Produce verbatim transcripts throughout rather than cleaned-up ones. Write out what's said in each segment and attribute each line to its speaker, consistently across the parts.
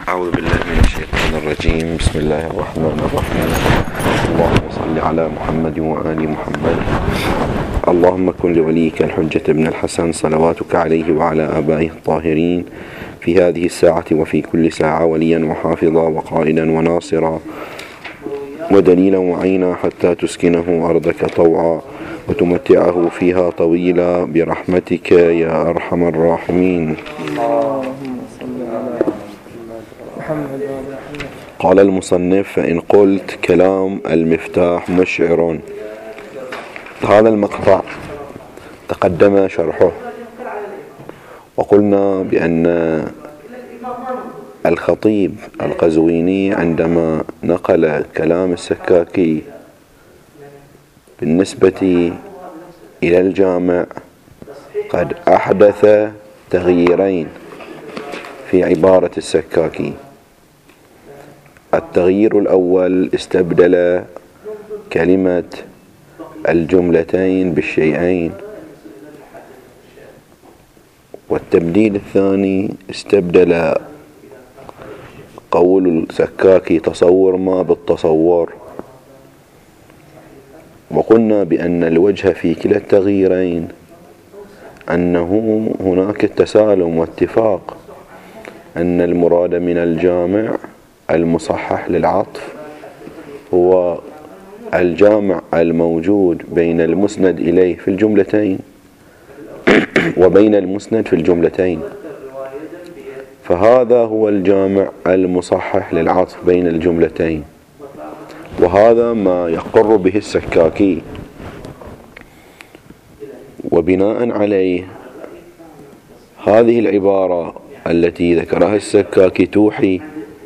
Speaker 1: أعوذ بالله من الشيطان الرجيم. بسم الله الرحمن الرحيم. اللهم صل على محمد وآل محمد. اللهم كن لوليك الحجة ابن الحسن صلواتك عليه وعلى آبائه الطاهرين في هذه الساعة وفي كل ساعة وليا وحافظا وقائدا وناصرا ودليلا وعينا حتى تسكنه أرضك طوعا وتمتعه فيها طويلا برحمتك يا أرحم الراحمين. قال المصنف: فإن قلت كلام المفتاح مشعر. هذا المقطع تقدم شرحه، وقلنا بأن الخطيب القزويني عندما نقل كلام السكاكي بالنسبة إلى الجامع قد أحدث تغييرين في عبارة السكاكي. التغيير الأول استبدل كلمة الجملتين بالشيئين، والتبديل الثاني استبدل قول السكاكي تصور ما بالتصور. وقلنا بأن الوجه في كلا التغييرين أنه هناك تسالم واتفاق، أن المراد من الجامع المصحح للعطف هو الجامع الموجود بين المسند إليه في الجملتين وبين المسند في الجملتين، فهذا هو الجامع المصحح للعطف بين الجملتين، وهذا ما يقر به السكاكي. وبناء عليه هذه العبارة التي ذكرها السكاكي توحي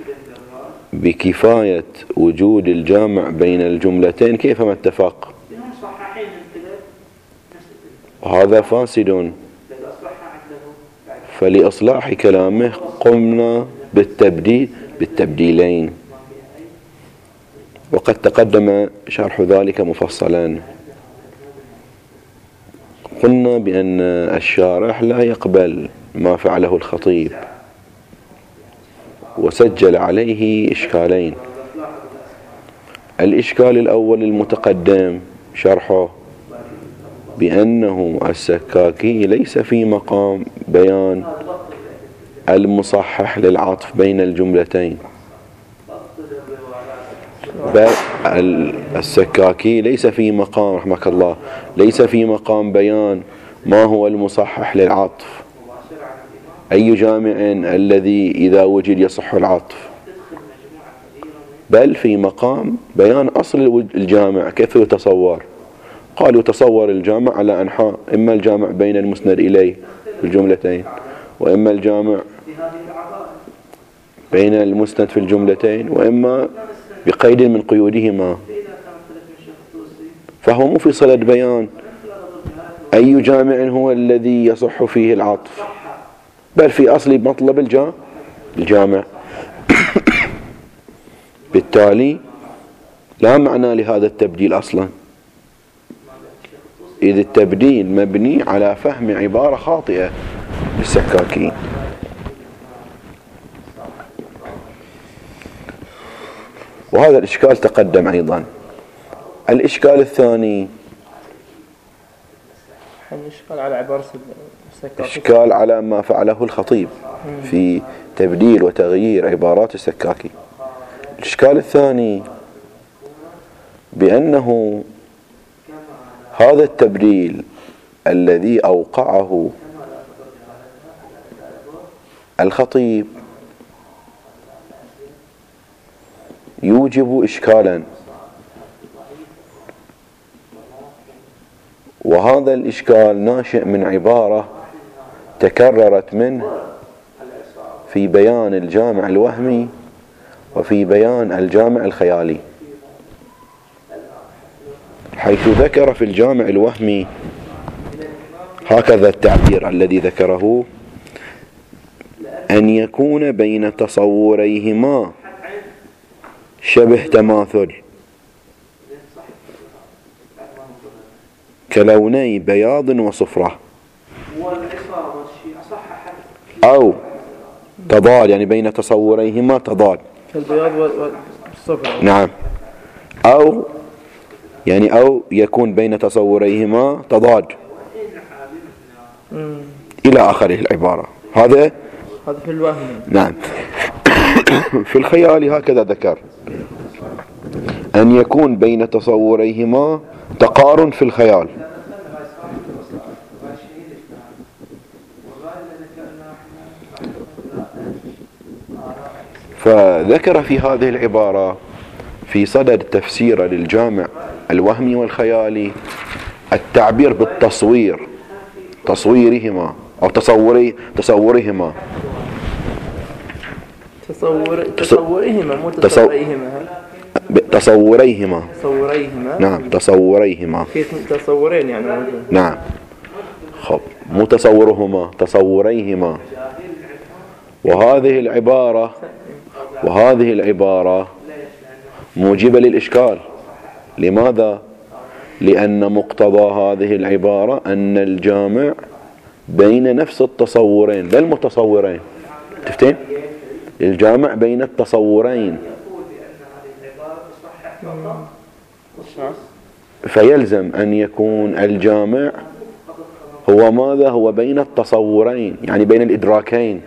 Speaker 1: بكفاية وجود الجامع بين الجملتين كيفما اتفق، وهذا فاسد. فلإصلاح كلامه قمنا بالتبديل بالتبديلين، وقد تقدم شرح ذلك مفصلا. قلنا بأن الشارح لا يقبل ما فعله الخطيب، وسجل عليه إشكالين. الإشكال الأول المتقدم شرحه بأنه السكاكي ليس في مقام بيان المصحح للعطف بين الجملتين، بل السكاكي ليس في مقام رحمك الله ليس في مقام بيان ما هو المصحح للعطف، أي جامع الذي إذا وجد يصح العطف، بل في مقام بيان أصل الجامع كيف يتصور. قالوا تصور الجامع على أنحاء، إما الجامع بين المسند إليه في الجملتين، وإما الجامع بين المسند في الجملتين، وإما بقيد من قيودهما. فهو مو في صلة بيان أي جامع هو الذي يصح فيه العطف، بل في أصل مطلب الجامع. بالتالي لا معنى لهذا التبديل أصلا، إذ التبديل مبني على فهم عبارة خاطئة للسكاكي. وهذا الإشكال تقدم أيضا. الإشكال الثاني
Speaker 2: الإشكال على عبارة السكاكي،
Speaker 1: إشكال على ما فعله الخطيب في تبديل وتغيير عبارات السكاكي. الإشكال الثاني بأنه هذا التبديل الذي أوقعه الخطيب يوجب إشكالا، وهذا الإشكال ناشئ من عبارة تكررت منه في بيان الجامع الوهمي وفي بيان الجامع الخيالي، حيث ذكر في الجامع الوهمي هكذا التعبير الذي ذكره: أن يكون بين تصوريهما شبه تماثل كلوني بياض وصفرة، أو تضاد، يعني بين تصوريهما تضاد.
Speaker 2: كالبياض والصفر.
Speaker 1: نعم. أو يعني أو يكون بين تصوريهما تضاد
Speaker 2: مم.
Speaker 1: إلى آخره العبارة. هذا
Speaker 2: هذا في الوهم.
Speaker 1: نعم. في الخيال هكذا ذكر أن يكون بين تصوريهما تقارن في الخيال. فذكر في هذه العبارة في صدد تفسير للجامع الوهمي والخيالي التعبير بالتصوير، تصويرهما أو تصوري تصورهما
Speaker 2: تصور تصورهما مو تصوريهما.
Speaker 1: تصوريهما
Speaker 2: تصوريهما.
Speaker 1: نعم تصوريهما.
Speaker 2: في تصورين يعني موجود.
Speaker 1: نعم. خب مو تصورهما، تصوريهما. وهذه العبارة وهذه العبارة موجبة للإشكال. لماذا؟ لأن مقتضى هذه العبارة أن الجامع بين نفس التصورين لا المتصورين. تفتين؟ الجامع بين التصورين، فيلزم أن يكون الجامع هو ماذا؟ هو بين التصورين، يعني بين الإدراكين،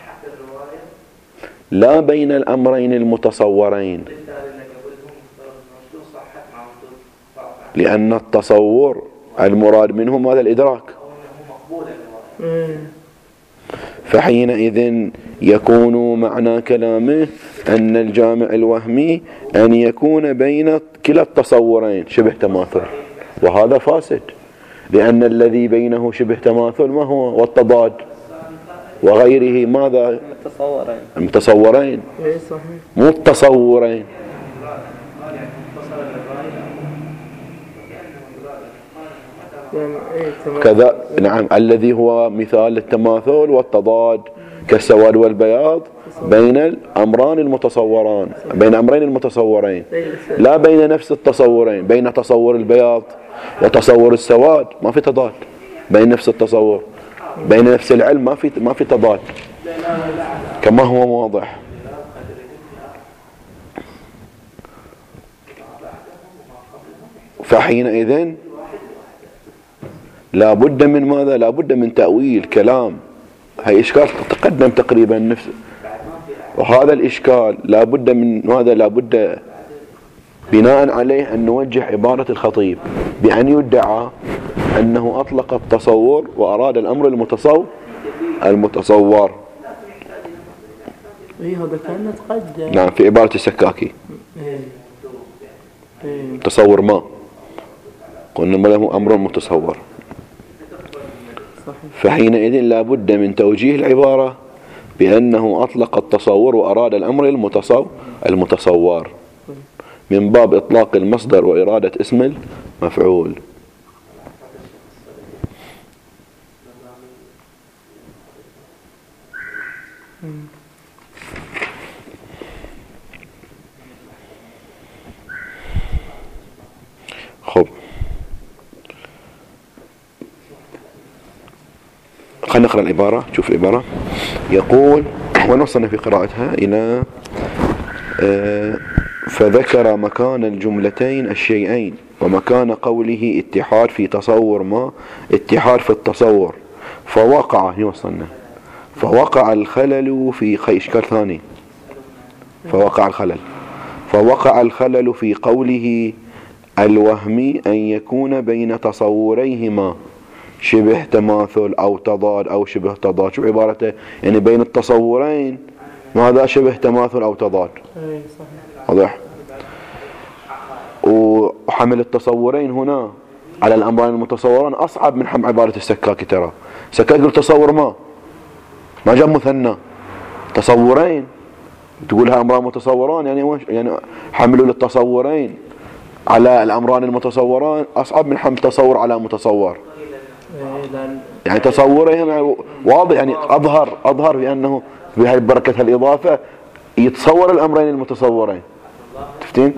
Speaker 1: لا بين الأمرين المتصورين. لأن التصور المراد منه ماذا؟ الإدراك. فحينئذ يكون معنى كلامه أن الجامع الوهمي أن يكون بين كلا التصورين شبه تماثل، وهذا فاسد، لأن الذي بينه شبه تماثل ما هو؟ والتضاد وغيره ماذا؟
Speaker 2: المتصورين.
Speaker 1: المتصورين مو التصورين. كذا. نعم. الذي هو مثال التماثل والتضاد كالسواد والبياض بين الأمران المتصوران، بين أمرين المتصورين، لا بين نفس التصورين. بين تصور البياض وتصور السواد ما في تضاد، بين نفس التصور، بين نفس العلم ما في ما في تضاد، كما هو واضح. فحينئذ لا بد من ماذا؟ لا بد من تأويل كلام. هي إشكال تقدم تقريبا نفس، وهذا الإشكال لا بد من ماذا؟ لا بد بناء عليه أن نوجه عبارة الخطيب بأن يدعى أنه أطلق التصور وأراد الأمر المتصور المتصور.
Speaker 2: إيه هذا كان تقدم.
Speaker 1: نعم في عبارة السكاكي.
Speaker 2: إيه. إيه.
Speaker 1: تصور ما قلنا ما له أمر متصور. فحينئذ لا بد من توجيه العبارة بأنه أطلق التصور وأراد الأمر المتصور المتصور من باب إطلاق المصدر وإرادة اسم المفعول. خب خلينا نقرأ العبارة. شوف العبارة. يقول ونوصلنا في قراءتها إلى آه فذكر مكان الجملتين الشيئين ومكان قوله اتحاد في تصور ما اتحاد في التصور فوقع يوصلنا فوقع الخلل في إشكال ثاني فوقع الخلل فوقع الخلل في قوله الوهمي أن يكون بين تصوريهما شبه تماثل أو تضاد أو شبه تضاد. شو عبارته؟ يعني بين التصورين ماذا؟ شبه تماثل أو تضاد. واضح؟ وحمل التصورين هنا على الأمرين المتصوران أصعب من حمل عبارة السكاكي. ترى سكاكي يقول تصور ما ما جاب مثنى، تصورين تقولها أمران متصوران، يعني وش يعني حملوا للتصورين على الأمران المتصوران أصعب من حمل تصور على متصور. يعني تصورهم واضح، يعني أظهر أظهر بأنه بهاي بركة الإضافة يتصور الأمرين المتصورين. تفتين؟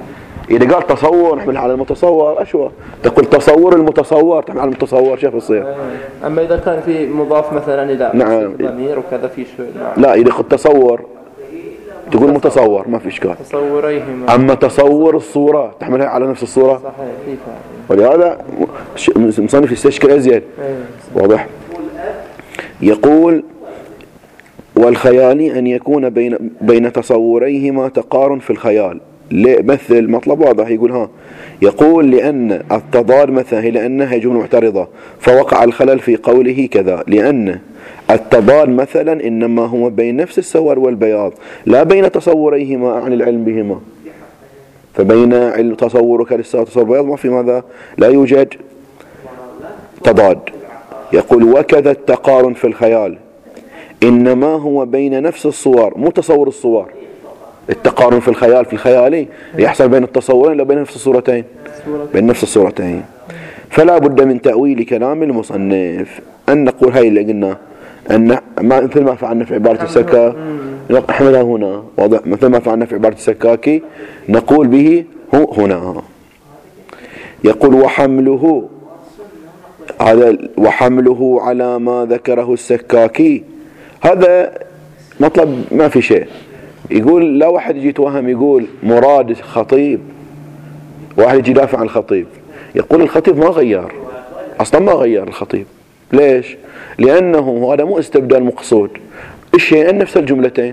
Speaker 1: إذا قال تصور نحملها على المتصور أشوى، تقول تصور المتصور تحمل على المتصور شو يصير؟
Speaker 2: أما إذا كان في مضاف مثلا إلى
Speaker 1: نعم
Speaker 2: ضمير وكذا في شوي. نعم.
Speaker 1: لا إذا قلت تصور تقول متصور ما في إشكال.
Speaker 2: تصوريهما.
Speaker 1: أما تصور الصورة تحملها على نفس الصورة.
Speaker 2: صحيح.
Speaker 1: ولهذا مصنف يستشكل أزيد. واضح. يقول والخيال أن يكون بين بين تصوريهما تقارن في الخيال. مثل مطلب واضح يقول ها يقول لأن التضاد مثلا هي لأنها جملة معترضة فوقع الخلل في قوله كذا، لأن التضاد مثلا إنما هو بين نفس السواد والبياض لا بين تصوريهما عن العلم بهما، فبين تصورك للسواد وتصور البياض ما في ماذا لا يوجد تضاد. يقول وكذا التقارن في الخيال إنما هو بين نفس الصور مو تصور الصور. التقارن في الخيال في الخيالي يحصل بين التصورين لا بين نفس الصورتين بين نفس الصورتين. فلا بد من تأويل كلام المصنف أن نقول هاي اللي قلنا أن ما مثل ما فعلنا في عبارة السكاكي نحملها هنا. واضح. مثل ما فعلنا في عبارة السكاكي نقول به هو هنا. يقول وحمله هذا وحمله على ما ذكره السكاكي هذا مطلب ما في شيء. يقول لا واحد يجي يتوهم يقول مراد خطيب واحد يجي يدافع عن الخطيب يقول الخطيب ما غير اصلا ما غير الخطيب. ليش؟ لانه هذا مو استبدال مقصود، الشيئين نفس الجملتين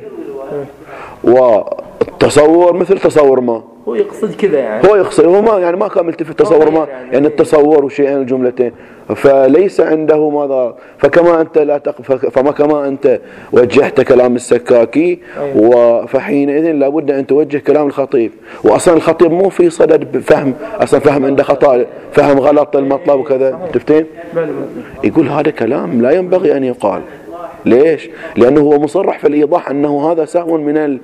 Speaker 1: والتصور مثل تصور ما.
Speaker 2: هو يقصد كذا يعني
Speaker 1: هو يقصد هو ما يعني ما كان ملتفت تصور ما يعني التصور وشيئين الجملتين فليس عنده ماذا. فكما أنت لا تق... فما كما أنت وجهت كلام السكاكي وفحينئذ لابد أن توجه كلام الخطيب. وأصلا الخطيب مو في صدد فهم أصلا فهم عنده خطأ فهم غلط المطلب وكذا. تفتهم؟ يقول هذا كلام لا ينبغي أن يقال. ليش؟ لأنه هو مصرح في الإيضاح أنه هذا سهو من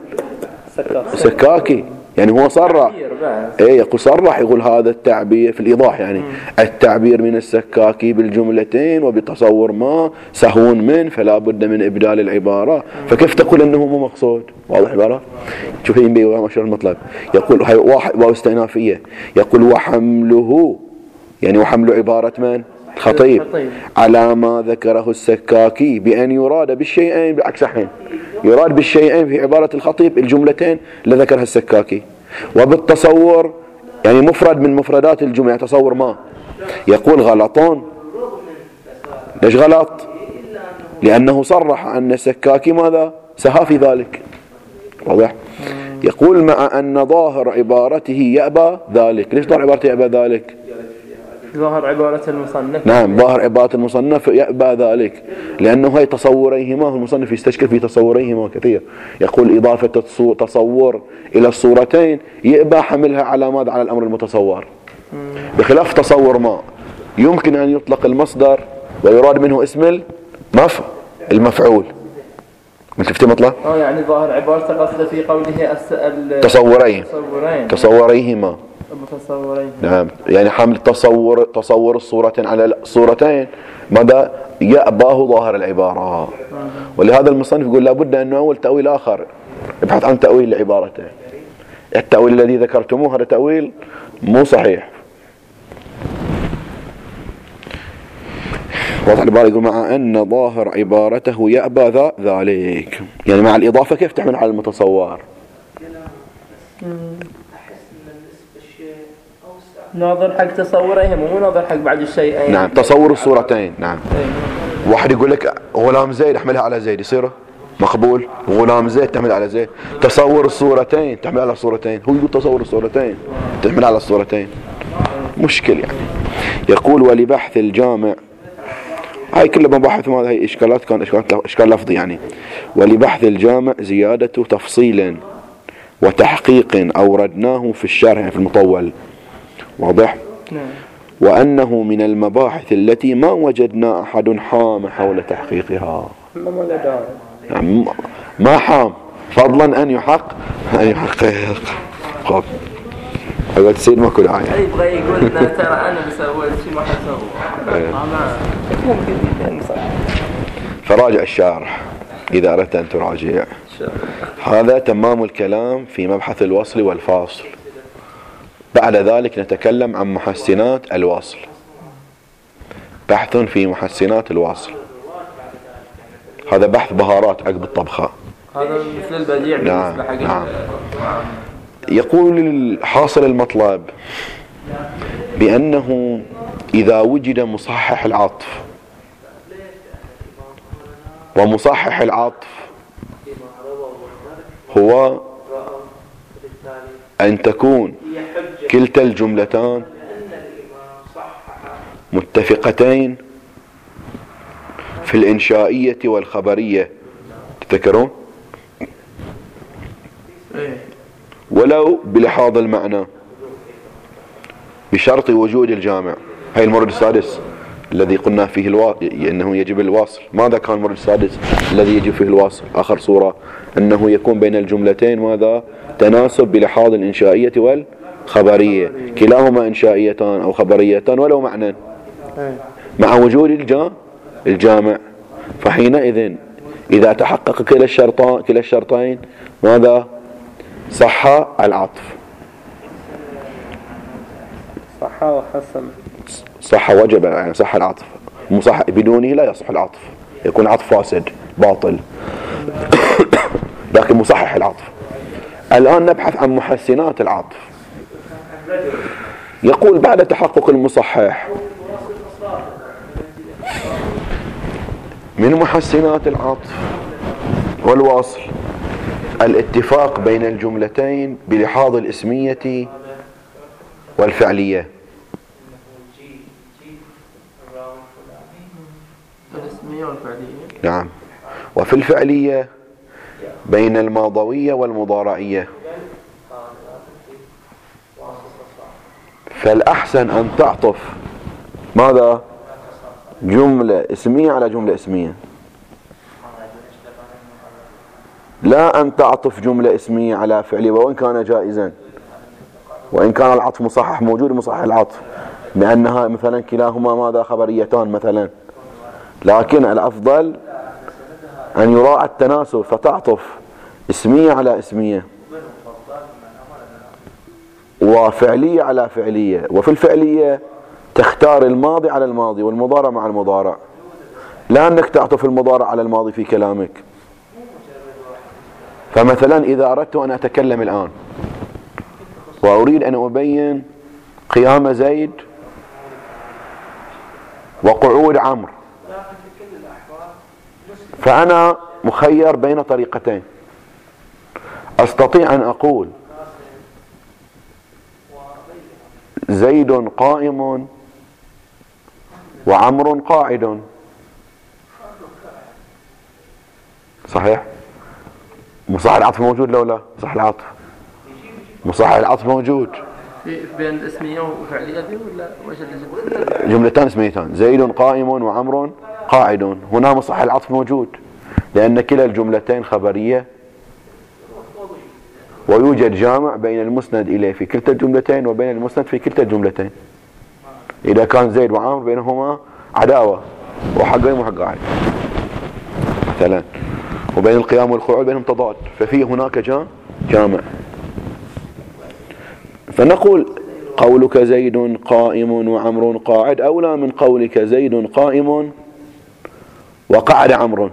Speaker 1: السكاكي يعني هو صرح ايه يقول صرح يقول هذا التعبير في الإيضاح يعني التعبير من السكاكي بالجملتين وبتصور ما سهو من فلا بد من إبدال العبارة. فكيف تقول أنه مو مقصود؟ واضح العبارة؟ شوفين بي ومشر المطلب. يقول هاي واحد واو استئنافية. يقول وحمله يعني وحمل عبارة من؟ الخطيب على ما ذكره السكاكي بأن يراد بالشيئين بعكس حين يراد بالشيئين في عبارة الخطيب الجملتين اللي ذكرها السكاكي وبالتصور يعني مفرد من مفردات الجملة تصور ما. يقول غلطون. ليش غلط؟ لأنه صرح أن السكاكي ماذا سها في ذلك. واضح. يقول مع أن ظاهر عبارته يأبى ذلك. ليش ظاهر عبارته يأبى ذلك؟
Speaker 2: ظاهر عبارة المصنف.
Speaker 1: نعم ظاهر عبارة المصنف يأبى ذلك لأنه هي تصوريهما المصنف يستشكل في تصوريهما كثير. يقول إضافة تصور إلى الصورتين يأبى حملها على ماذا على الأمر المتصور بخلاف تصور ما يمكن أن يطلق المصدر ويراد منه اسم المف المفعول. من شفتي مطلع؟
Speaker 2: اه يعني ظاهر عبارة قصده في قوله السأل
Speaker 1: تصورين
Speaker 2: تصورين
Speaker 1: تصوريهما
Speaker 2: المتصورين.
Speaker 1: نعم يعني حمل تصور تصور الصورتين على الصورتين ماذا يأباه ظاهر العبارة. ولهذا المصنف يقول لابد أن نؤول تأويل آخر ابحث عن تأويل العبارتين. التأويل الذي ذكرتموه هذا تأويل مو صحيح. واضح العبارة. يقول مع أن ظاهر عبارته يأبى ذا ذلك يعني مع الإضافة كيف تحمل على المتصور؟
Speaker 2: ناظر حق تصوريهم ومو ناظر حق بعد الشيئين.
Speaker 1: نعم تصور الصورتين. نعم واحد يقول لك غلام زيد احملها على زيد يصير مقبول. غلام زيد تحمل على زيد. تصور الصورتين تحمل على الصورتين. هو يقول تصور الصورتين تحمل على الصورتين مشكل يعني. يقول ولبحث الجامع هاي كل مباحث ماذا هي إشكالات كان إشكالات إشكال لفظي يعني. ولبحث الجامع زيادة تفصيل وتحقيق أوردناه في الشرح يعني في المطول. واضح؟
Speaker 2: نعم.
Speaker 1: وأنه من المباحث التي ما وجدنا أحد حام حول تحقيقها. يعني ما حام فضلا أن يحق أن يحقق. خب هذا تسير ما كل عاية
Speaker 2: يبغى يقول لنا ترى أنا بسوي شيء ما حسوي ممكن
Speaker 1: فراجع الشارح إذا أردت أن تراجع. هذا تمام الكلام في مبحث الوصل والفاصل. بعد ذلك نتكلم عن محسنات الوصل. بحث في محسنات الوصل، هذا بحث بهارات عقب الطبخة.
Speaker 2: هذا مثل البديع بالنسبة حق
Speaker 1: نعم. يقول حاصل المطلب بأنه إذا وجد مصحح العطف، ومصحح العطف هو أن تكون كلتا الجملتان متفقتين في الإنشائية والخبرية، تذكرون؟ ولو بلحاظ المعنى بشرط وجود الجامع. هاي المورد السادس الذي قلنا فيه الوا... أنه يجب الواصل. ماذا كان المورد السادس الذي يجب فيه الواصل؟ آخر صورة أنه يكون بين الجملتين ماذا؟ تناسب بلحاظ الإنشائية والخبرية، كلاهما إنشائيتان أو خبريتان ولو معنى، مع وجود الجا... الجامع. فحينئذ إذا تحقق كلا الشرطان كلا الشرطين ماذا؟ صح العطف.
Speaker 2: صح وحسن.
Speaker 1: صح وجب، يعني صح العطف، مصح بدونه لا يصح العطف، يكون عطف فاسد باطل. لكن مصحح العطف. الآن نبحث عن محسنات العطف. يقول بعد تحقق المصحح من محسنات العطف والوصل الاتفاق بين الجملتين بلحاظ الاسمية والفعلية.
Speaker 2: الاسمية والفعلية.
Speaker 1: نعم. وفي الفعلية بين الماضوية والمضارعية. فالأحسن أن تعطف ماذا؟ جملة اسمية على جملة اسمية، لا أن تعطف جملة اسمية على فعلية، وإن كان جائزا، وإن كان العطف مصحح موجود مصحح العطف، لأنها مثلا كلاهما ماذا؟ خبريتان مثلا. لكن الأفضل أن يراعى التناسب، فتعطف اسمية على اسمية وفعلية على فعلية. وفي الفعلية تختار الماضي على الماضي والمضارع مع المضارع، لا أنك تعطف المضارع على الماضي في كلامك. فمثلا إذا أردت أن أتكلم الآن وأريد أن أبين قيام زيد وقعود عمرو، فأنا مخير بين طريقتين. أستطيع أن أقول زيد قائم وعمر قاعد، صحيح؟ مصحح العطف موجود لو لا؟ مصحح العطف مصحح العطف موجود
Speaker 2: بين الاسمية والفعلية دي ولا وش اللي
Speaker 1: جملتان اسميتان، زيد قائم وعمر قاعد. هنا مصحح العطف موجود لأن كلا الجملتين خبرية، ويوجد جامع بين المسند إليه في كلتا الجملتين وبين المسند في كلتا الجملتين. إذا كان زيد وعمر بينهما عداوة وحق قائم وحق قاعد مثلا، وبين القيام والقعود بينهم تضاد، ففي هناك جامع. فنقول قولك زيد قائم وعمر قاعد أولى من قولك زيد قائم وقعد عمرو.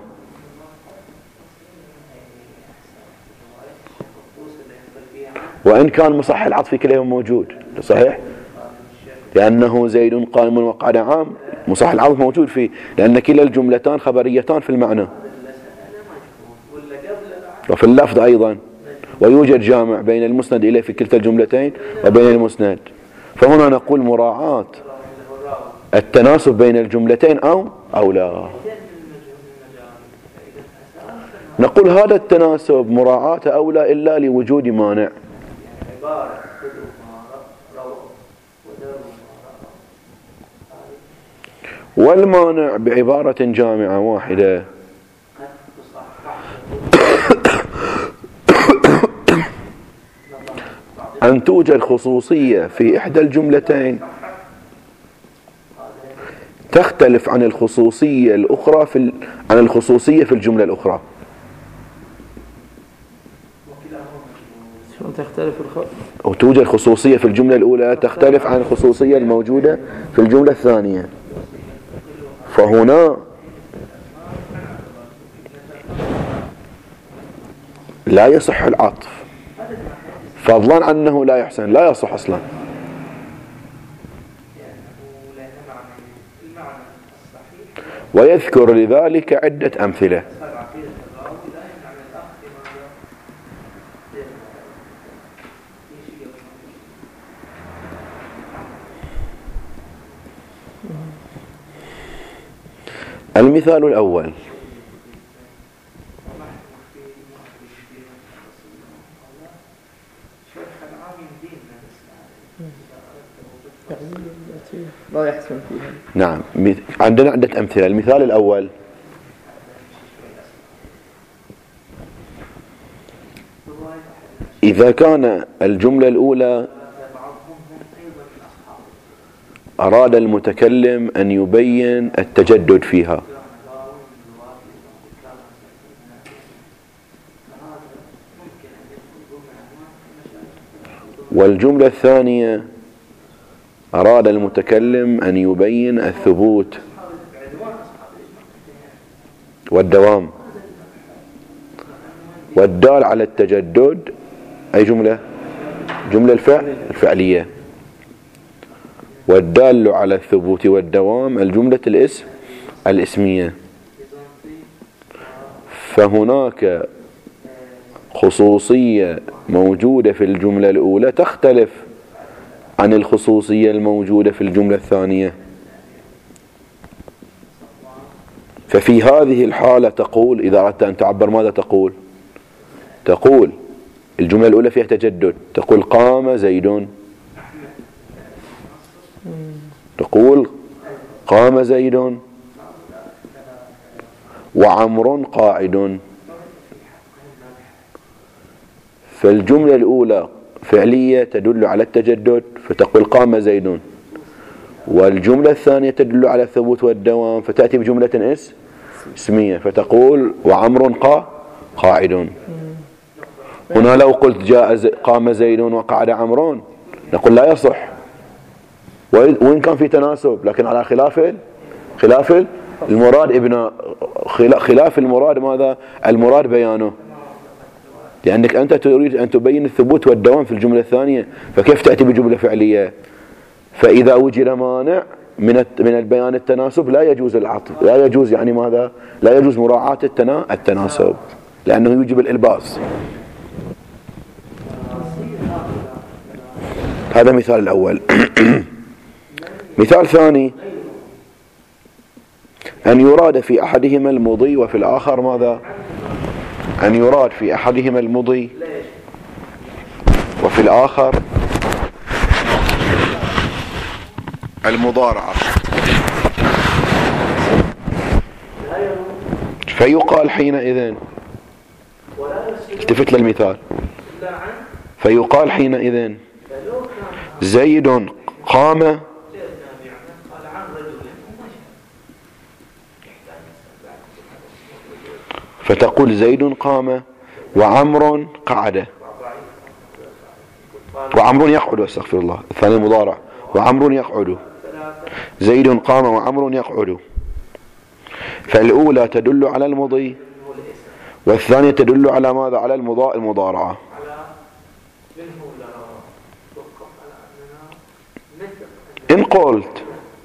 Speaker 1: وإن كان مصحح العطف في كلهم موجود، صحيح؟ لأنه زيد قائم وقعد عام، مصحح العطف موجود فيه، لأن كلا الجملتان خبريتان في المعنى وفي اللفظ أيضا، ويوجد جامع بين المسند إليه في كلتا الجملتين وبين المسند. فهنا نقول مراعاة التناسب بين الجملتين أو أو لا. نقول هذا التناسب مراعاة أولى إلا لوجود مانع. والمانع بعبارة جامعة واحدة أن توجد خصوصية في إحدى الجملتين تختلف عن الخصوصية الأخرى في ال... عن الخصوصية في الجملة الأخرى.
Speaker 2: شلون تختلف الخ...
Speaker 1: وتوجد خصوصية في الجملة الأولى تختلف عن الخصوصية الموجودة في الجملة الثانية، فهنا لا يصح العطف، فضلا عن أنه لا يحسن، لا يصح أصلا. ويذكر لذلك عدة أمثلة. المثال الأول:
Speaker 2: لا يحسن فيها.
Speaker 1: نعم، عندنا عدة أمثلة. المثال الأول: إذا كان الجملة الأولى أراد المتكلم أن يبين التجدد فيها، والجملة الثانية أراد المتكلم أن يبين الثبوت والدوام، والدال على التجدد أي جملة؟ جملة الفعل الفعلية، والدال على الثبوت والدوام الجملة الاسم الاسمية. فهناك خصوصية موجودة في الجملة الأولى تختلف عن الخصوصية الموجودة في الجملة الثانية. ففي هذه الحالة تقول، إذا أردت أن تعبر ماذا تقول؟ تقول الجملة الأولى فيها تجدد، تقول قام زيد، تقول قام زيد وعمر قاعد. فالجملة الأولى فعلية تدل على التجدد فتقول قام زيد، والجملة الثانية تدل على الثبوت والدوام فتأتي بجملة اس اسمية فتقول وعمر قا قاعد. هنا لو قلت جاء قام زيد وقعد عمرون نقول لا يصح، وإن كان في تناسب لكن على خلاف خلاف المراد ابن خلاف المراد ماذا؟ المراد بيانه، لأنك أنت تريد أن تبين الثبوت والدوام في الجملة الثانية، فكيف تأتي بجملة فعلية؟ فإذا وجد مانع من من البيان التناسب لا يجوز العطف، لا يجوز يعني ماذا؟ لا يجوز مراعاة التنا التناسب لأنه يوجب الإلباس. هذا مثال الأول. مثال ثاني: أن يراد في أحدهما المضي وفي الآخر ماذا؟ أن يراد في أحدهما المضي وفي الآخر المضارعة، فيقال حينئذ، التفت للمثال، فيقال حينئذ زيد قام فتقول زيد قام وعمر قعد، وعمر يقعد، استغفر الله، الثاني المضارع، وعمر يقعد، زيد قام وعمر يقعد. فالأولى تدل على المضي والثانية تدل على ماذا؟ على المضارعة. إن قلت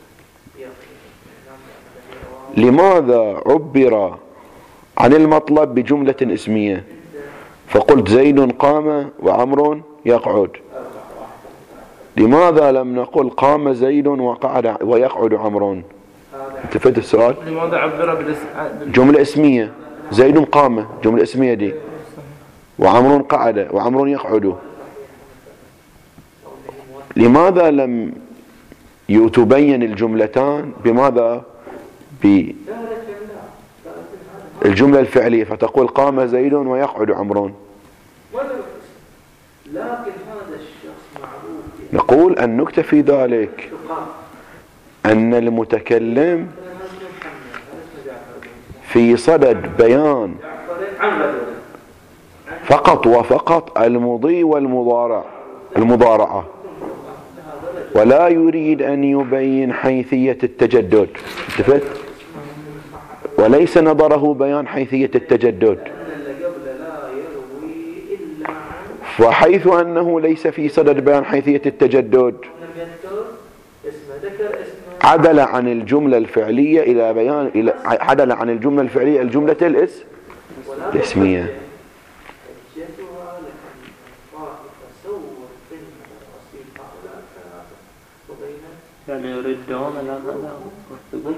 Speaker 1: لماذا عبر عن المطلب بجملة اسمية فقلت زيد قام وعمر يقعد، لماذا لم نقل قام زيد وقعد ويقعد عمر؟ التفت السؤال.
Speaker 2: لماذا عبر بالاسم؟
Speaker 1: جملة اسمية، زيد قام جملة اسمية دي، وعمر قعد وعمر يقعد، لماذا لم يتبين الجملتان بماذا؟ بالجملة الفعلية فتقول قام زيد ويقعد عمر. نقول النكتة في ذلك أن المتكلم في صدد بيان فقط وفقط المضي والمضارع المضارعة، ولا يريد أن يبين حيثية التجدد. التفت؟ وليس نظره بيان حيثية التجدد، وحيث أنه ليس في صدد بيان حيثية التجدد عدل عن الجملة الفعلية إلى بيان إلى عدل عن الجملة الفعلية الجملة الاسم الاسمية.
Speaker 2: يعني يريد دوام هذا الثبوت،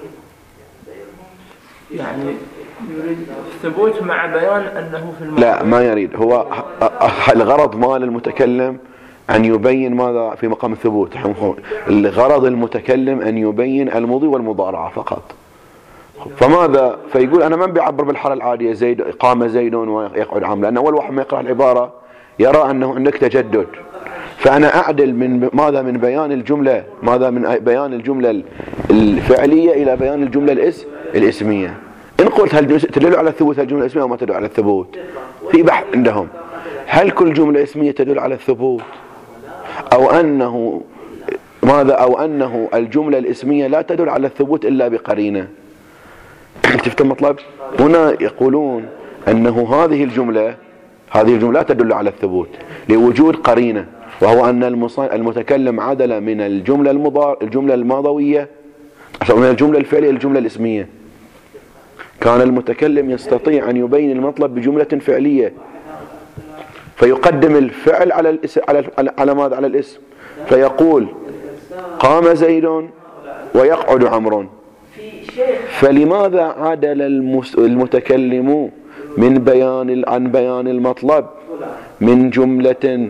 Speaker 2: يعني يريد الثبوت مع بيان أنه في الماضي.
Speaker 1: لا ما يريد، هو الغرض مال المتكلم أن يبين ماذا في مقام الثبوت. الغرض المتكلم أن يبين المضي والمضارعة فقط. فماذا؟ فيقول أنا ما بيعبر بالحالة العادية زيد قام زيد ويقعد عام، لأن أول واحد ما يقرأ العبارة يرى أنه عندك تجدد، فأنا أعدل من ماذا؟ من بيان الجملة ماذا؟ من بيان الجملة الفعلية إلى بيان الجملة الاسم الاسمية. إن قلت هل تدل على الثبوت الجملة الاسمية أو ما تدل على الثبوت؟ في بحث عندهم هل كل جملة اسمية تدل على الثبوت، أو أنه ماذا؟ أو أنه الجملة الاسمية لا تدل على الثبوت إلا بقرينة. شفت المطلب؟ هنا يقولون أنه هذه الجملة هذه الجملة لا تدل على الثبوت لوجود قرينة، وهو أن المتكلم عدل من الجملة المضار الجملة الماضوية من الجملة الفعلية الجملة الاسمية. كان المتكلم يستطيع أن يبين المطلب بجملة فعلية فيقدم الفعل على الاسم على على ماذا؟ على الاسم، فيقول قام زيد ويقعد عمرو. فلماذا عدل المتكلم من بيان عن بيان المطلب من جملة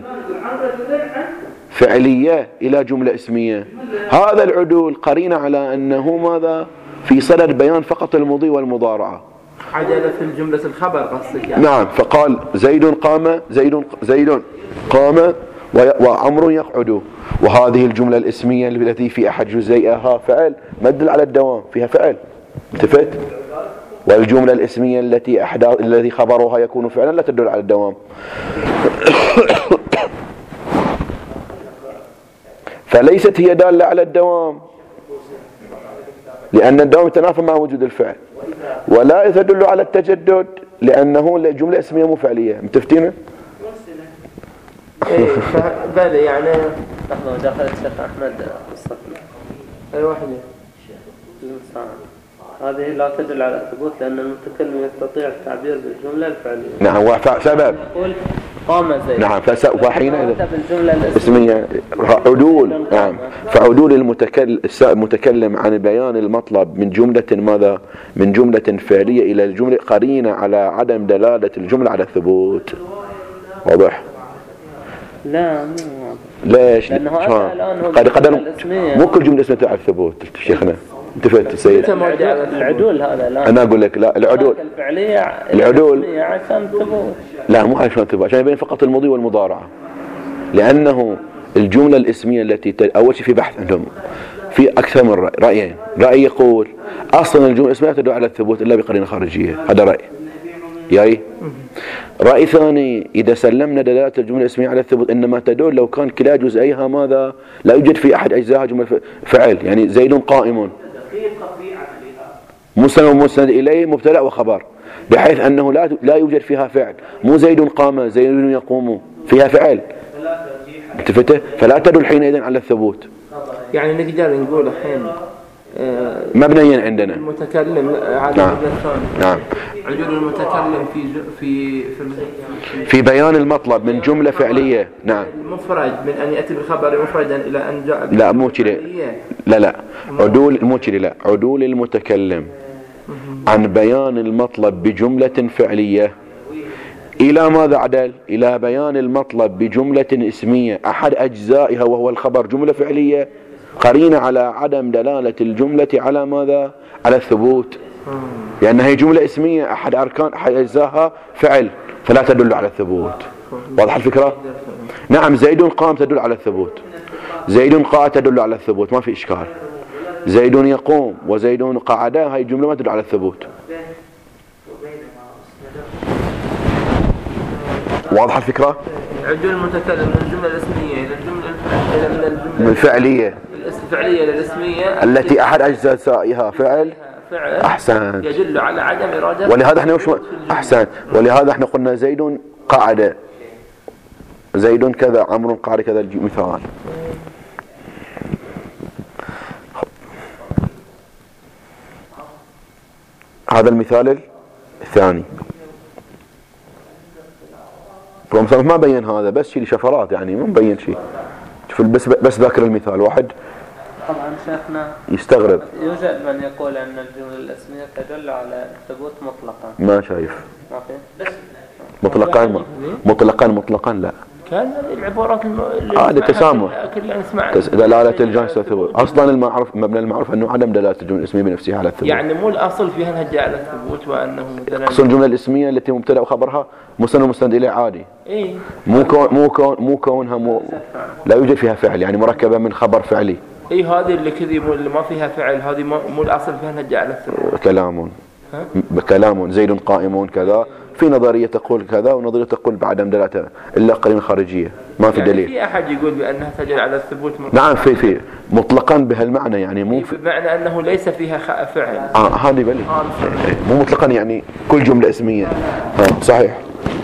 Speaker 1: فعلية إلى جملة اسمية؟ هذا العدول قرينة على أنه ماذا؟ في صدد بيان فقط المضي والمضارعة.
Speaker 2: عدل في الجملة الخبر قصدك يعني.
Speaker 1: نعم، فقال زيد قام زيد زيد قام وعمر يقعد، وهذه الجملة الاسمية التي في أحد جزئيها فعل ما تدل على الدوام، فيها فعل. التفت؟ والجملة الاسمية التي أحداث الذي خبرها يكون فعلا لا تدل على الدوام. فليست هي دالة على الدوام لأن الدوام يتنافى مع وجود الفعل، ولا تدل على التجدد لأنه الجملة اسمية مو فعلية. متفتين؟
Speaker 2: ايه بلى يعني لحظة دخلت الشيخ أحمد الصفنا أي واحدة هذه لا تدل على الثبوت لأن المتكلم يستطيع التعبير بالجملة الفعلية.
Speaker 1: نعم، وسبب
Speaker 2: يقول قام زيد.
Speaker 1: نعم، فحينئذ اسمية عدول. نعم، فعدول المتكلم المتكلم عن بيان المطلب من جملة ماذا؟ من جملة فعلية إلى الجملة قرينة على عدم دلالة الجملة على الثبوت. واضح؟
Speaker 2: لا مو
Speaker 1: ليش؟ قد قدر مو كل جملة اسمها على الثبوت شيخنا. انتفت سيد
Speaker 2: العدول هذا. لا
Speaker 1: انا اقول لك لا، العدول
Speaker 2: الفعليه
Speaker 1: العدول
Speaker 2: عشان ثبوت.
Speaker 1: لا مو عشان ثبوت، عشان يبين فقط المضي والمضارعه. لانه الجمله الاسميه التي تل... اول شيء في بحث عندهم في اكثر من راي، رايين. راي يقول اصلا الجمله الاسميه لا تدل على الثبوت الا بقرينه خارجيه، هذا راي. ياي راي ثاني، اذا سلمنا دلاله الجمله الاسميه على الثبوت انما تدل لو كان كلا جزئيها ماذا؟ لا يوجد في احد اجزائها جمله فعل، يعني زيد قائم مسند ومسند إليه مبتدأ وخبر، بحيث أنه لا لا يوجد فيها فعل. مو زيد قام زيد يقوم، فيها فعل. انتفته؟ فلا تدل حينئذ على الثبوت.
Speaker 2: يعني نقدر نقول الحين آه
Speaker 1: مبنيا عندنا
Speaker 2: المتكلم على
Speaker 1: نعم. نعم،
Speaker 2: عدول المتكلم في في في,
Speaker 1: في بيان المطلب من جملة فعلية. نعم،
Speaker 2: مفرد من أن يأتي بالخبر مفردا إلى أن جاء
Speaker 1: لا مو كذا. لا لا عدول مو كذا. لا، عدول المتكلم عن بيان المطلب بجملة فعلية إلى ماذا عدل؟ إلى بيان المطلب بجملة اسمية أحد أجزائها وهو الخبر جملة فعلية قرينة على عدم دلالة الجملة على ماذا؟ على الثبوت، لأنها هي جملة اسمية أحد أركان أحد أجزائها فعل فلا تدل على الثبوت. واضح الفكرة؟ نعم، زيد قام تدل على الثبوت، زيد قاعد تدل على الثبوت، ما في إشكال. زيد يقوم وزيد قعد هاي جملة ما تدل على الثبوت. واضحة الفكرة؟
Speaker 2: عدول المتكلم من الجملة الاسمية إلى الجملة إلى من الجملة
Speaker 1: من الفعلية
Speaker 2: الفعلية إلى الاسمية
Speaker 1: التي أحد أجزائها فعل.
Speaker 2: فعل
Speaker 1: أحسن.
Speaker 2: يدل على عدم إرادة.
Speaker 1: ولهذا احنا وش أحسن ولهذا احنا قلنا زيد قاعدة، زيد كذا، عمرو قاعدة كذا مثال. هذا المثال الثاني. ما بين هذا، بس شيء شفرات يعني ما مبين شيء. شوف بس بس ذاكر المثال واحد.
Speaker 3: طبعا شيخنا
Speaker 1: يستغرب.
Speaker 3: يوجد من يقول ان الجملة الاسمية تدل على الثبوت مطلقا.
Speaker 1: ما شايف.
Speaker 3: ما في.
Speaker 1: مطلقا مطلقا مطلقا لا.
Speaker 2: كان هذه العبارات اللي
Speaker 1: هذا آه تسامح.
Speaker 2: تس...
Speaker 1: دلالة الجنس والثبوت. اصلا المعروف مبنى المعروف انه عدم دلالة الجملة الاسمية بنفسها على الثبوت.
Speaker 2: يعني مو الاصل فيها انها جاء على الثبوت وانه دلالة.
Speaker 1: اصل الجملة الاسمية التي مبتدأ وخبرها مسند ومستند اليه عادي.
Speaker 2: ايه.
Speaker 1: مو كون مو كون مو كونها مو لا يوجد فيها فعل، يعني مركبة من خبر فعلي.
Speaker 2: اي هذه اللي كذي اللي ما فيها فعل، هذه مو الاصل فيها انها جاء على الثبوت.
Speaker 1: كلام بكلام زيد قائم كذا، في نظرية تقول كذا ونظرية تقول بعدم دلالتها إلا قرينة خارجية، ما في
Speaker 2: يعني
Speaker 1: دليل.
Speaker 2: في أحد يقول بأنها تدل على الثبوت مطلقا.
Speaker 1: نعم في في مطلقا بهالمعنى، يعني مو
Speaker 2: بمعنى أنه ليس فيها فعل.
Speaker 1: آه هذه بلي آه مو مطلقا يعني كل جملة اسمية. آه صحيح.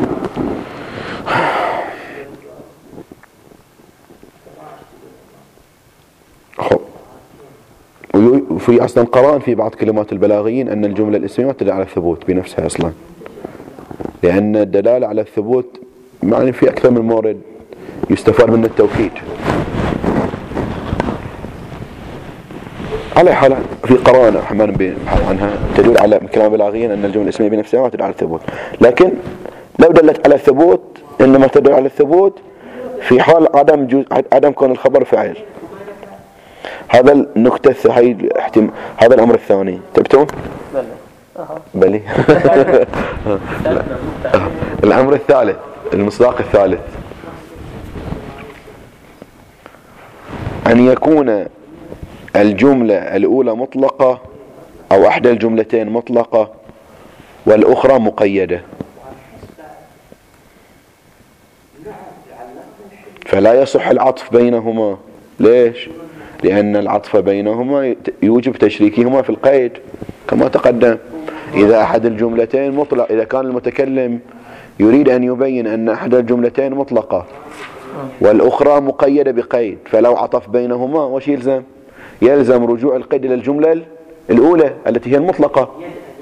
Speaker 1: وفي أصلا قران في بعض كلمات البلاغيين أن الجملة الاسمية تدل على الثبوت بنفسها أصلا، لأن الدلالة على الثبوت يعني في أكثر من مورد يستفاد من التوكيد. على حال في قران الرحمن بيبحث عنها تدل على كلام البلاغيين أن الجملة الاسمية بنفسها ما تدل على الثبوت، لكن لو دلت على الثبوت إنما تدل على الثبوت في حال عدم جزء عدم كون الخبر فعل. هذا النكتة هاي احتم... هذا الأمر الثاني تبتون؟ بلي. الأمر الثالث المصداق الثالث أن يكون الجملة الأولى مطلقة أو أحدى الجملتين مطلقة والأخرى مقيدة، فلا يصح العطف بينهما. ليش؟ لأن العطف بينهما يوجب تشريكهما في القيد كما تقدم. إذا أحد الجملتين مطلق، إذا كان المتكلم يريد أن يبين أن أحد الجملتين مطلقة والأخرى مقيدة بقيد، فلو عطف بينهما وش يلزم؟ يلزم رجوع القيد إلى الجملة الأولى التي هي المطلقة.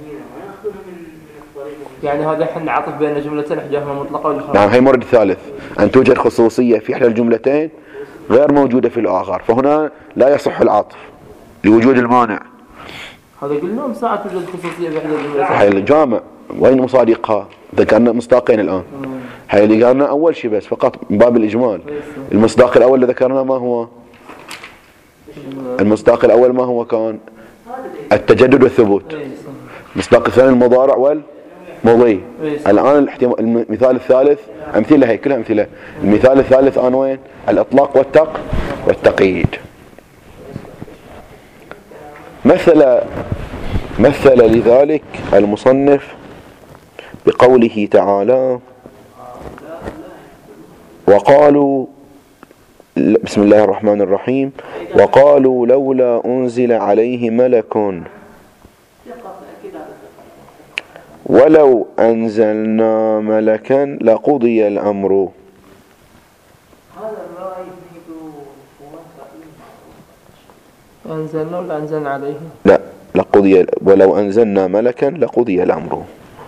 Speaker 2: يعني هذا حين عطف بين جملتين إحداهما مطلقة والأخرى.
Speaker 1: نعم هي مورد ثالث، أن توجد خصوصية في إحدى الجملتين غير موجودة في الآخر، فهنا لا يصح العطف لوجود المانع.
Speaker 2: هذا قلنا ساعة توجد خصوصية في إحدى الجملتين.
Speaker 1: هاي الجامع وين مصادقها؟ ذكرنا مصداقين الآن. هاي اللي قالنا أول شيء بس فقط من باب الإجمال. المصداق الأول اللي ذكرنا ما هو؟ المصداق الأول ما هو كان؟ التجدد والثبوت. المصداق الثاني المضارع والمضي. الآن المثال الثالث أمثلة هي كلها أمثلة. المثال الثالث آن وين؟ الإطلاق والتق والتقييد. مثل مثل لذلك المصنف بقوله تعالى: وقالوا بسم الله الرحمن الرحيم وقالوا لولا أنزل عليه ملك ولو أنزلنا ملكا لقضي الأمر.
Speaker 2: أنزلنا ولا أنزلنا عليه؟
Speaker 1: لا لقضي، ولو أنزلنا ملكا لقضي الأمر.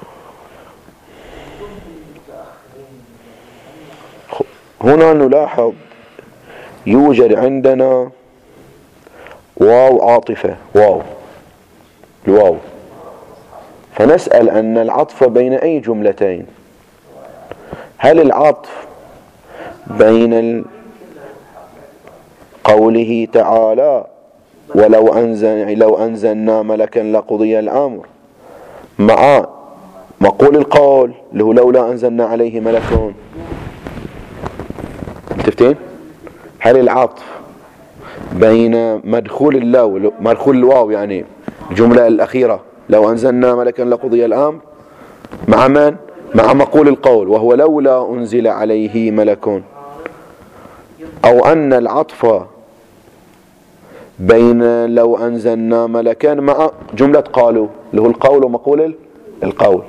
Speaker 1: هنا نلاحظ يوجد عندنا واو عاطفة، واو الواو، فنسأل أن العطف بين أي جملتين؟ هل العطف بين قوله تعالى ولو أنزل لو أنزلنا ملكا لقضي الأمر مع مقول القول اللي هو لولا أنزلنا عليه ملك؟ تفتين؟ هل العطف بين مدخول اللو مدخول الواو يعني الجملة الأخيرة لو أنزلنا ملكا لقضي الأمر مع من؟ مع مقول القول وهو لولا أنزل عليه ملك، أو أن العطف بين لو أنزلنا ملكا مع جملة قالوا اللي هو القول ومقول القول.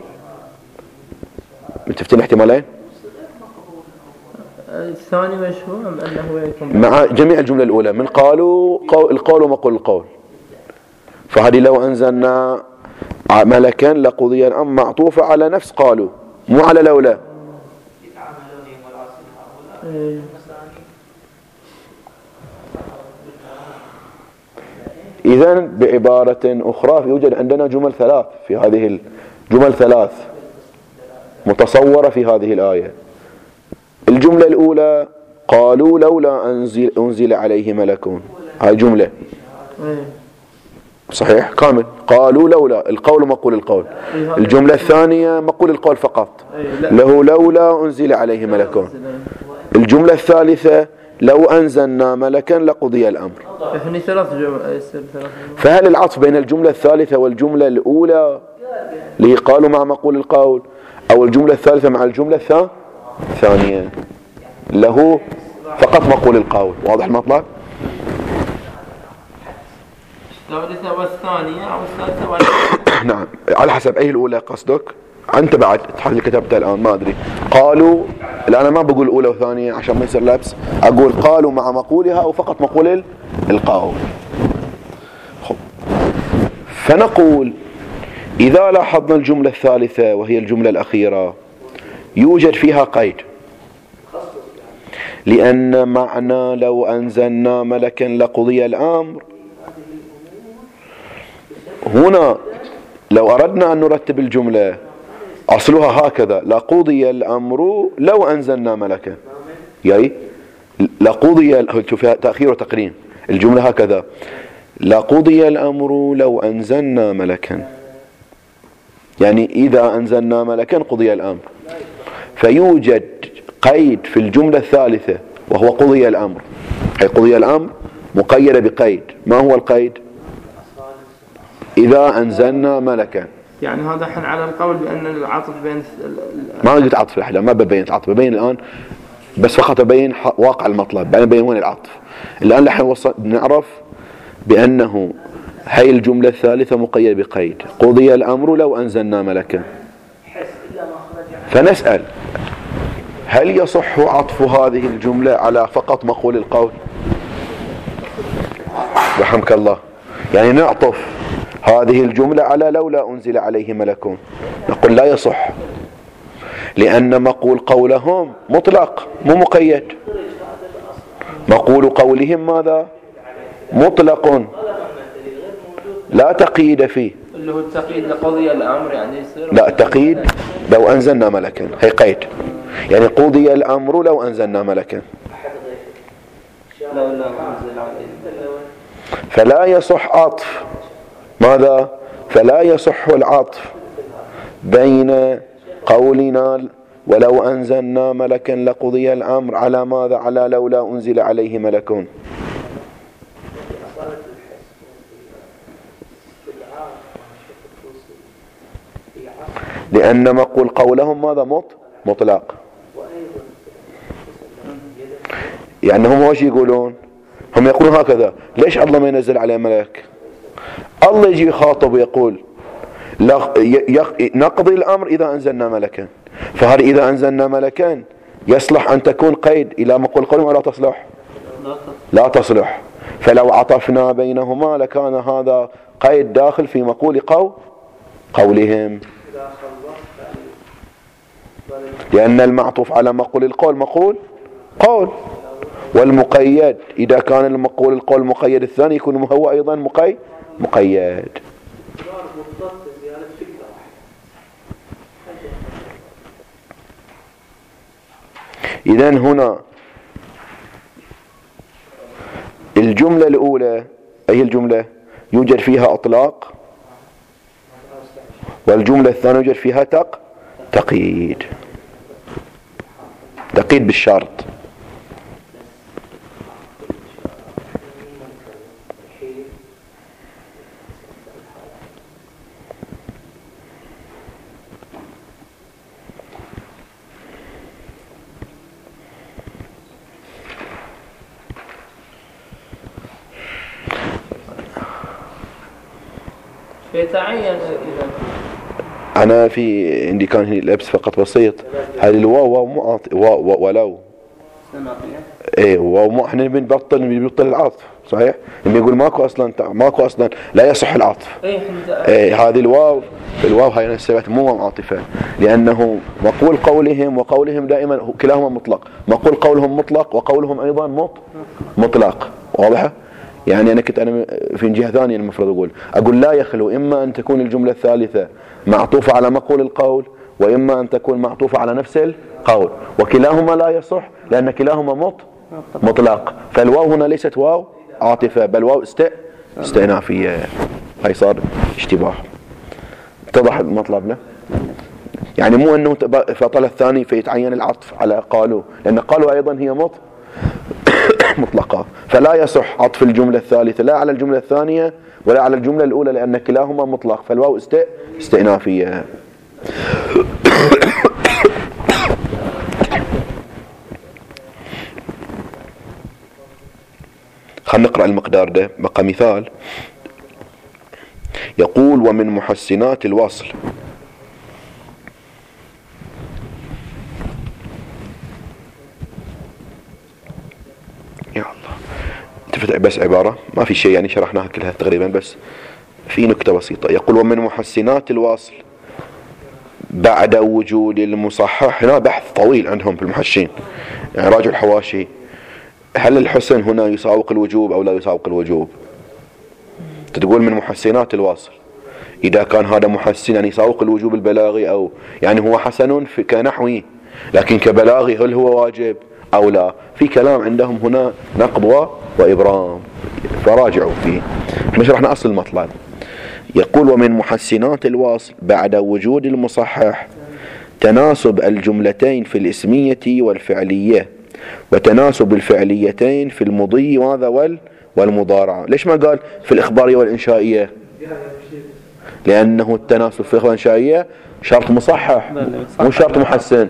Speaker 1: متفتين احتمالين؟
Speaker 3: الثاني مشهور أم أنه يكون
Speaker 1: مع جميع الجملة الأولى من قالوا قول القول ومقول القول. فهذه لو أنزلنا ملكا لقضي الأمر معطوفة على نفس قالوا مو على لولا. إذن بعبارة أخرى يوجد عندنا جمل ثلاث في هذه الجمل ثلاث متصورة في هذه الآية. الجملة الأولى قالوا لولا أنزل, أنزل عليه ملك، هاي جملة صحيح كامل. قالوا لولا القول مقول القول. الجملة الثانية مقول القول فقط له لولا أنزل عليه ملك. الجملة الثالثة لو أنزلنا ملكا لقضي الأمر. فهل العطف بين الجملة الثالثة والجملة الأولى اللي قالوا مع مقول القول، أو الجملة الثالثة مع الجملة الثانية له فقط مقول القول؟ واضح المطلب؟
Speaker 2: الثالثة والثانية أو الثالثة والثانية.
Speaker 1: نعم على حسب أي الأولى قصدك أنت بعد تحط اللي كتبته الآن ما أدري. قالوا الآن أنا ما بقول أولى وثانية عشان ما يصير لبس، أقول قالوا مع مقولها أو فقط مقول القول. فنقول إذا لاحظنا الجملة الثالثة وهي الجملة الأخيرة يوجد فيها قيد، لأن معنى لو أنزلنا ملكا لقضي الأمر هنا لو أردنا أن نرتب الجملة أصلها هكذا لقضي الأمر لو أنزلنا ملكا، يعني لقضي فيها تأخير وتقديم. الجملة هكذا لقضي الأمر لو أنزلنا ملكا، يعني إذا أنزلنا ملكا قضي الأمر. فيوجد قيد في الجملة الثالثة وهو قضي الأمر، أي قضي الأمر مقيد بقيد. ما هو القيد؟ إذا أنزلنا ملكا.
Speaker 2: يعني هذا حن على القول بأن العطف بين
Speaker 1: ما قلت عطف الأحلام، ما ببين العطف، ببين الآن بس فقط ببين واقع المطلب، بعدين ببين وين العطف. الآن نحن وصل نعرف بأنه هاي الجملة الثالثة مقيد بقيد قضي الأمر لو أنزلنا ملكا. فنسأل هل يصح عطف هذه الجملة على فقط مقول القول؟ رحمك الله. يعني نعطف هذه الجملة على لولا أنزل عليه ملك، نقول لا يصح، لأن مقول قولهم مطلق مو مقيد. مقول قولهم ماذا؟ مطلق لا تقييد فيه.
Speaker 2: اللي هو التقييد لقضي الأمر يعني يصير
Speaker 1: لا تقييد لو أنزلنا ملكا، هي قيد، يعني قضي الأمر لو أنزلنا ملكا. فلا يصح عطف ماذا؟ فلا يصح العطف بين قولنا ولو أنزلنا ملكا لقضي الأمر على ماذا؟ على لولا أنزل عليه ملك. لأن مقول قولهم ماذا؟ مط مطلق. يعني هم وش يقولون؟ هم يقولون هكذا، ليش الله ما ينزل عليه ملك؟ الله يجي يخاطب ويقول نقضي الأمر إذا أنزلنا ملكا. فهل إذا أنزلنا ملكا يصلح أن تكون قيد إلى مقول قولهم ولا تصلح؟ لا تصلح. فلو عطفنا بينهما لكان هذا قيد داخل في مقول قول قولهم، لأن المعطوف على مقول القول مقول قول، والمقيد إذا كان المقول القول مقيد الثاني يكون هو أيضا مقيد مقيد. إذن هنا الجملة الأولى أي الجملة يوجد فيها إطلاق، والجملة الثانية يوجد فيها تق تقييد تقييد بالشرط.
Speaker 3: يتعين إذا
Speaker 1: أنا في عندي كان هنا لبس فقط بسيط. هذه الواو واو مو عاطف واو ولو ايه واو مو احنا بنبطل بنبطل العطف صحيح. لما يقول ماكو اصلا ماكو اصلا لا يصح العطف. ايه هذه الواو الواو هاي نسبت مو عاطفه لانه مقول قولهم وقولهم دائما كلاهما مطلق. مقول قولهم مطلق وقولهم ايضا مط مطلق. واضحه؟ يعني انا كنت انا في جهه ثانيه المفروض اقول اقول لا يخلو اما ان تكون الجمله الثالثه معطوفه على مقول القول واما ان تكون معطوفه على نفس القول وكلاهما لا يصح لان كلاهما مط مطلق. فالواو هنا ليست واو عاطفه بل واو است استئنافيه. هاي صار اشتباه. اتضح المطلب له؟ يعني مو انه فطل الثاني فيتعين العطف على قالوا لان قالوا ايضا هي مط مطلقة فلا يصح عطف الجملة الثالثة لا على الجملة الثانية ولا على الجملة الأولى لأن كلاهما مطلق فالواو است... استئنافية. خلينا نقرأ المقدار ده بقى مثال. يقول ومن محسنات الوصل يا الله تفتح بس عبارة ما في شيء يعني شرحناها كلها تقريبا بس في نكتة بسيطة. يقول ومن محسنات الوصل بعد وجود المصحح. هنا بحث طويل عندهم في المحشين يعني راجع الحواشي هل الحسن هنا يساوق الوجوب أو لا يساوق الوجوب. تقول من محسنات الوصل إذا كان هذا محسن يعني يساوق الوجوب البلاغي أو يعني هو حسن في كنحوي لكن كبلاغي هل هو واجب أو لا. في كلام عندهم هنا نقض وإبرام فراجعوا فيه. احنا شرحنا أصل المطلب. يقول ومن محسنات الوصل بعد وجود المصحح تناسب الجملتين في الاسمية والفعلية وتناسب الفعليتين في المضي وهذا والمضارعة. ليش ما قال في الإخبارية والإنشائية؟ لأنه التناسب في الإخبارية والإنشائية شرط مصحح مو شرط محسن.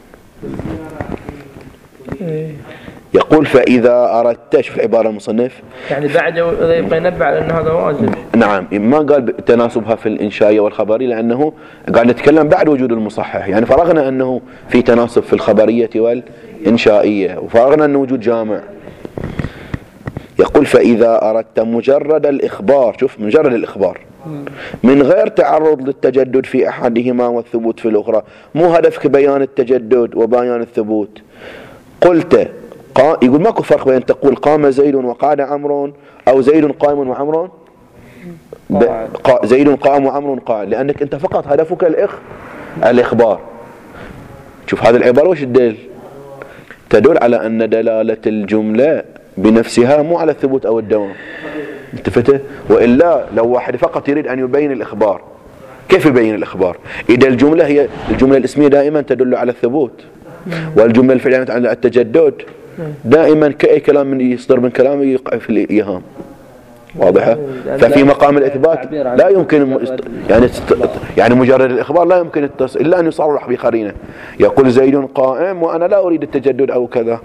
Speaker 1: يقول فإذا أردت في العبارة المصنف
Speaker 2: يعني بعد يبقى ينبه على أن هذا واجب.
Speaker 1: نعم ما قال تناسبها في الإنشائية والخبرية لأنه قاعد نتكلم بعد وجود المصحح يعني فرغنا أنه في تناسب في الخبرية والإنشائية وفرغنا أنه وجود جامع. يقول فإذا أردت مجرد الإخبار شوف مجرد الإخبار من غير تعرض للتجدد في أحدهما والثبوت في الأخرى مو هدفك بيان التجدد وبيان الثبوت. قلت قا... يقول ماكو فرق بين تقول قام زيد وقعد عمرو أو زيد قائم وعمرو ب... قا... زيد قام وعمرو قاعد لأنك أنت فقط هدفك الإخ الإخبار. شوف هذه العبارة وش تدل؟ تدل على أن دلالة الجملة بنفسها مو على الثبوت أو الدوام. انتفته؟ وإلا لو واحد فقط يريد أن يبين الإخبار كيف يبين الإخبار؟ إذا الجملة هي الجملة الاسمية دائما تدل على الثبوت والجملة الفعلية على التجدد دائما كأي كلام من يصدر من كلامه يقع في الإيهام. واضحة؟ ففي مقام الإثبات لا يمكن يعني يعني مجرد الإخبار لا يمكن التص... إلا أن يصرح بقرينة يقول زيد قائم وأنا لا أريد التجدد أو كذا.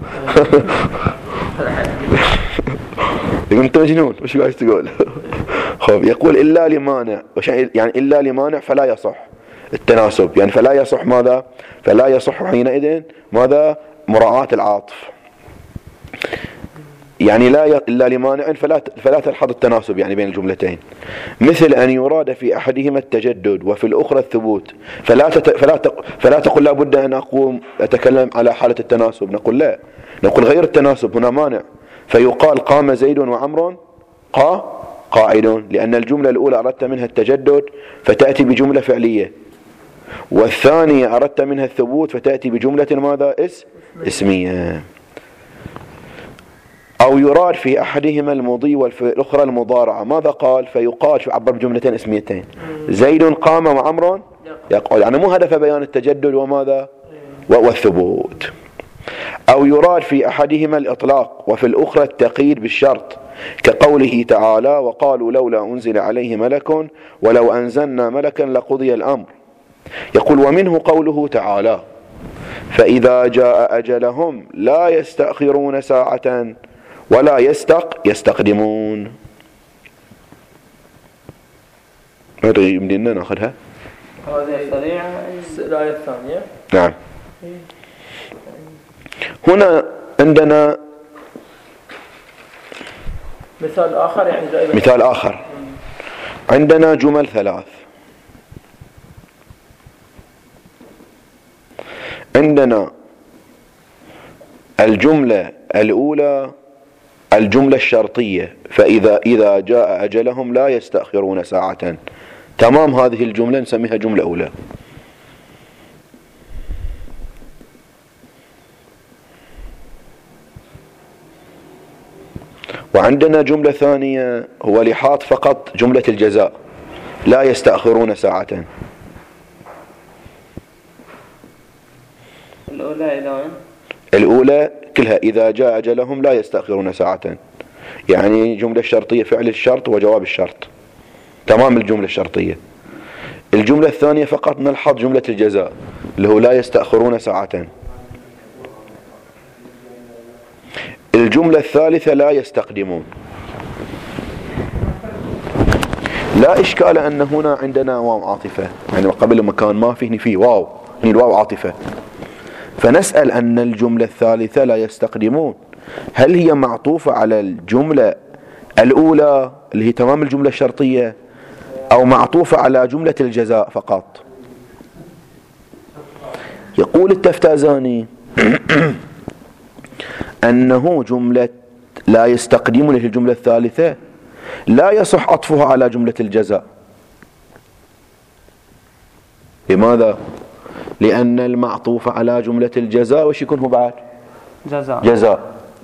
Speaker 1: أنت مجنون وش قاعد تقول؟ خب يقول إلا لمانع يعني إلا لمانع فلا يصح التناسب يعني فلا يصح ماذا؟ فلا يصح حينئذ ماذا؟ مراعاة العاطف يعني لا ي... إلا لمانع فلا فلا تلحظ التناسب يعني بين الجملتين مثل أن يراد في أحدهما التجدد وفي الأخرى الثبوت فلا تت... فلا ت... فلا تقول لا بد أن أقوم أتكلم على حالة التناسب نقول لا نقول غير التناسب هنا مانع فيقال قام زيد وعمر قا قاعد لأن الجملة الأولى أردت منها التجدد فتأتي بجملة فعلية والثانية أردت منها الثبوت فتأتي بجملة ماذا؟ اس اسمية. أو يراد في أحدهما المضي وفي الأخرى المضارعة ماذا قال؟ فيقال شو عبر بجملتين اسميتين زيد قام وعمر يقعد يعني مو هدف بيان التجدد وماذا؟ والثبوت. أو يراد في أحدهما الإطلاق وفي الأخرى التقييد بالشرط كقوله تعالى وقالوا لولا أنزل عليه ملك ولو أنزلنا ملكا لقضي الأمر. يقول ومنه قوله تعالى فإذا جاء أجلهم لا يستأخرون ساعة ولا يستق يستقدمون. هذا يمدينا ناخذها.
Speaker 3: هذه سريعة.
Speaker 2: الآية الثانية.
Speaker 1: نعم. هنا عندنا
Speaker 2: مثال آخر يعني زائد.
Speaker 1: مثال آخر. عندنا جمل ثلاث. عندنا الجملة الأولى الجملة الشرطية، فإذا إذا جاء أجلهم لا يستأخرون ساعة. تمام، هذه الجملة نسميها جملة أولى. وعندنا جملة ثانية هو لحاط فقط جملة الجزاء، لا يستأخرون ساعة.
Speaker 3: الأولى إلى وين؟
Speaker 1: الأولى كلها إذا جاء أجلهم لا يستأخرون ساعة، يعني جملة شرطية فعل الشرط وجواب الشرط، تمام الجملة الشرطية. الجملة الثانية فقط نلحظ جملة الجزاء اللي هو لا يستأخرون ساعة. الجملة الثالثة لا يستقدمون. لا إشكال أن هنا عندنا واو عاطفة، يعني قبل مكان ما فيه فيه واو، هنا الواو عاطفة، فنسأل أن الجملة الثالثة لا يستقدمون هل هي معطوفة على الجملة الأولى اللي هي تمام الجملة الشرطية أو معطوفة على جملة الجزاء فقط؟ يقول التفتازاني أنه جملة لا يستقدمون اللي هي الجملة الثالثة لا يصح عطفها على جملة الجزاء. لماذا؟ لأن المعطوف على جملة الجزاء وش يكون هو بعد؟
Speaker 3: جزاء.
Speaker 1: جزاء.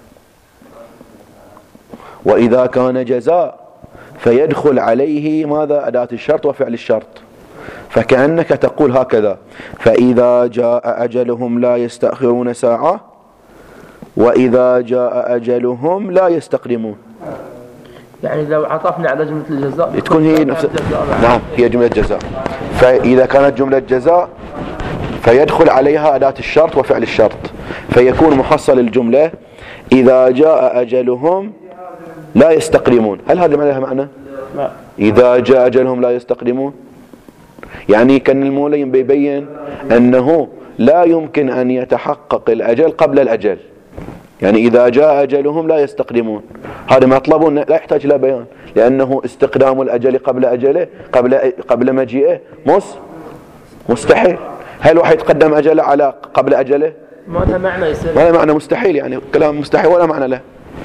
Speaker 1: وإذا كان جزاء فيدخل عليه ماذا؟ أداة الشرط وفعل الشرط، فكأنك تقول هكذا: فإذا جاء أجلهم لا يستأخرون ساعة، وإذا جاء أجلهم لا يستقدمون.
Speaker 2: يعني لو عطفنا على جملة الجزاء
Speaker 1: تكون هي نفس. نعم، هي جملة جزاء. فإذا كانت جملة جزاء فيدخل عليها أداة الشرط وفعل الشرط، فيكون محصل الجملة إذا جاء أجلهم لا يستقدمون. هل هذا لها معنى؟
Speaker 2: لا.
Speaker 1: إذا جاء أجلهم لا يستقدمون، يعني كان المولى بيبين أنه لا يمكن أن يتحقق الأجل قبل الأجل، يعني إذا جاء أجلهم لا يستقدمون. هذا مطلب لا يحتاج إلى بيان، لأنه استقدام الأجل قبل أجله قبل قبل مجيئه مس مستحيل. هل واحد يتقدم أجله على قبل أجله؟
Speaker 2: ما لها معنى يصير.
Speaker 1: ما لها معنى، مستحيل، يعني كلام مستحيل ولا معنى له.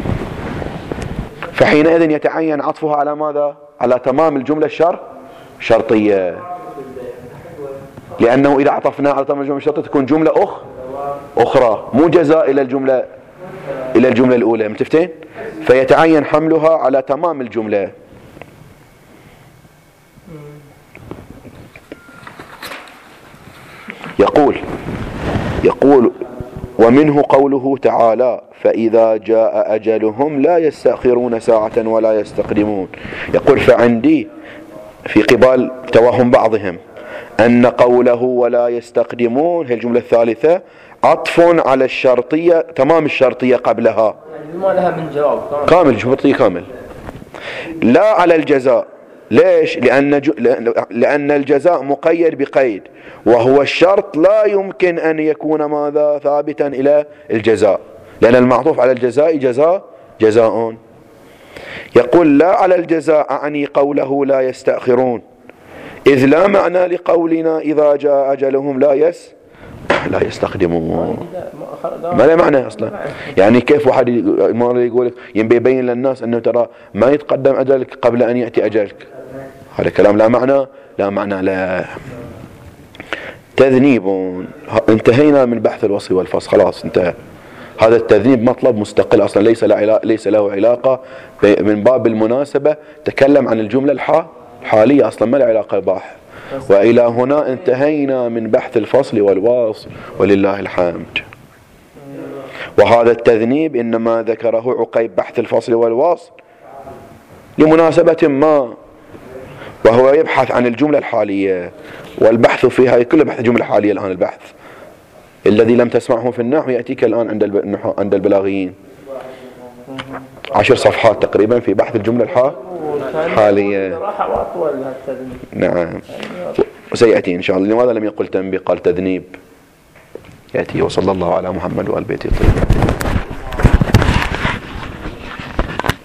Speaker 1: فحينئذ يتعين عطفها على ماذا؟ على تمام الجملة الشر شرطية، لأنه إذا عطفنا على تمام الجملة الشرطية تكون جملة أخ أخرى مو جزاء إلى الجملة إلى الجملة الأولى، متفتين؟ فيتعين حملها على تمام الجملة. يقول يقول ومنه قوله تعالى: فإذا جاء أجلهم لا يستأخرون ساعة ولا يستقدمون. يقول: فعندي في قبال توهم بعضهم أن قوله ولا يستقدمون هي الجملة الثالثة عطف على الشرطية، تمام الشرطية قبلها،
Speaker 2: يعني ما لها من جواب
Speaker 1: كامل، الشرطية كامل، لا على الجزاء. ليش؟ لأن ج... لأن الجزاء مقيد بقيد، وهو الشرط لا يمكن أن يكون ماذا؟ ثابتا إلى الجزاء، لأن المعطوف على الجزاء جزاء جزاء. يقول: لا على الجزاء أعني قوله لا يستأخرون، إذ لا معنى لقولنا إذا جاء أجلهم لا يس لا يستقدمون، ما لا معنى أصلا. يعني كيف واحد يقول ينبي يبين للناس أنه ترى ما يتقدم أجلك قبل أن يأتي أجلك؟ هذا كلام لا معنى، لا معنى لا. تذنيب. انتهينا من بحث الوصف والفصل، خلاص انتهى. هذا التذنيب مطلب مستقل أصلا، ليس له ليس له علاقة من باب المناسبة، تكلم عن الجملة الحالية أصلا، ما له علاقة بباحث. وإلى هنا انتهينا من بحث الفصل والوصل ولله الحمد. وهذا التذنيب إنما ذكره عقيب بحث الفصل والوصل لمناسبة ما، وهو يبحث عن الجملة الحالية، والبحث فيها كل بحث جملة حالية. الآن البحث الذي لم تسمعه في النحو يأتيك الآن عند عند البلاغيين. عشر صفحات تقريبا في بحث الجملة الحالية.
Speaker 2: راح وأطول هالتذنيب.
Speaker 1: نعم، وسيأتي إن شاء الله. لماذا لم يقل تنبيه قال تذنيب؟ يأتي. وصلى الله على محمد وآل بيته الطيبين.